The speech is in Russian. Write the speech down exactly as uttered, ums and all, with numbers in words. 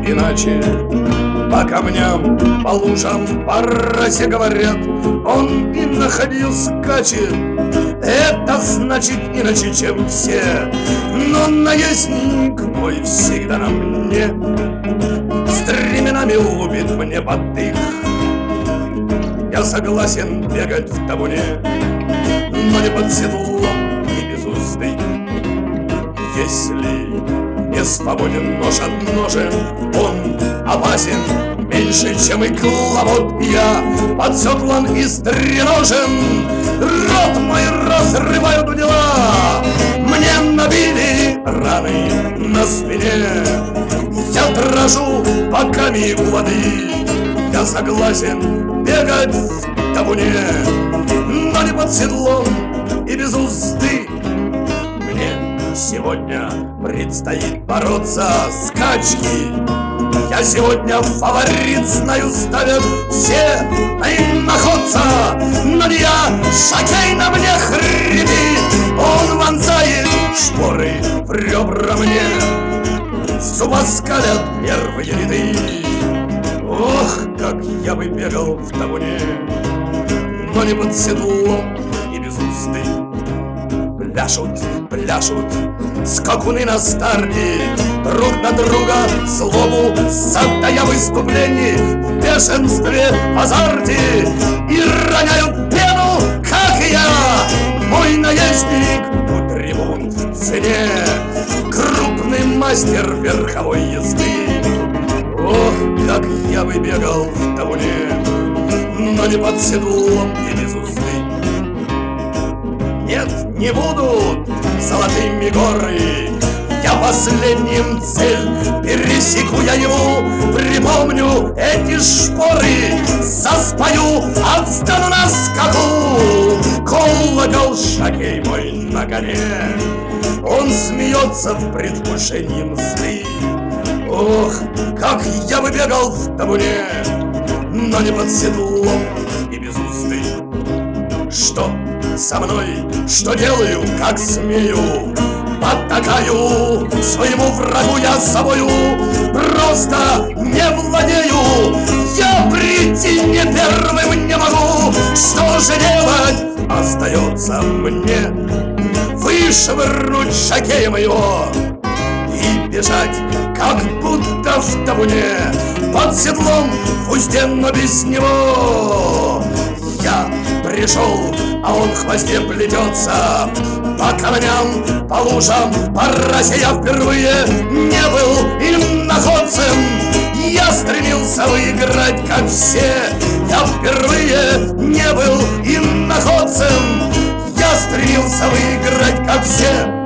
иначе. По камням, по лужам, по росе, говорят, он и на ходью скачет. Это значит иначе, чем все, но наездник мой всегда на мне. Стременами лупит мне под дых. Я согласен бегать в табуне, но не под седлом и без узды. Если не свободен нож от ножен, он опасен меньше, чем и клавод. Я подседлан и стреножен, рот мой разрывают дела. Мне набили раны на спине, я дрожу боками у воды. Я согласен бегать в табуне, но не под седлом и без узды. Мне сегодня предстоит бороться с скачки. Я сегодня фаворит, знаю, ставят все на иноходца. Но не я, шокей на мне хрипит, он вонзает шпоры в ребра мне. Зубоскалят первые ряды. Ох, как я бы бегал в табуне, но не под седлом и без узды. Пляшут, пляшут скакуны на старте, друг на друга злобу задая выступлений в бешенстве, в азарте, и роняют пену, как и я. Мой наездник у трибун в цене, крупный мастер верховой езды. Ох, как я бы бегал в табуне, но не под седлом и без узды. Нет, не будут золотыми горы, я последним цель пересеку я его. Припомню эти шпоры, заспою, отстану на скаку. Колокол шокей мой на коне, он смеется в предвкушении мзды. Ох, как я бы бегал в табуне, но не под седлом и без узды. Что со мной, что делаю, как смею, потакаю своему врагу я собою, просто не владею. Я прийти не первым не могу, что же делать остается мне? Вышвырнуть шокеем его и бежать, как будто в табуне, под седлом в узде, но без него. Я пришел, а он в хвосте плетется, по камням, по лужам, по росе. Я впервые не был иноходцем, я стремился выиграть, как все. Я впервые не был иноходцем, я стремился выиграть, как все.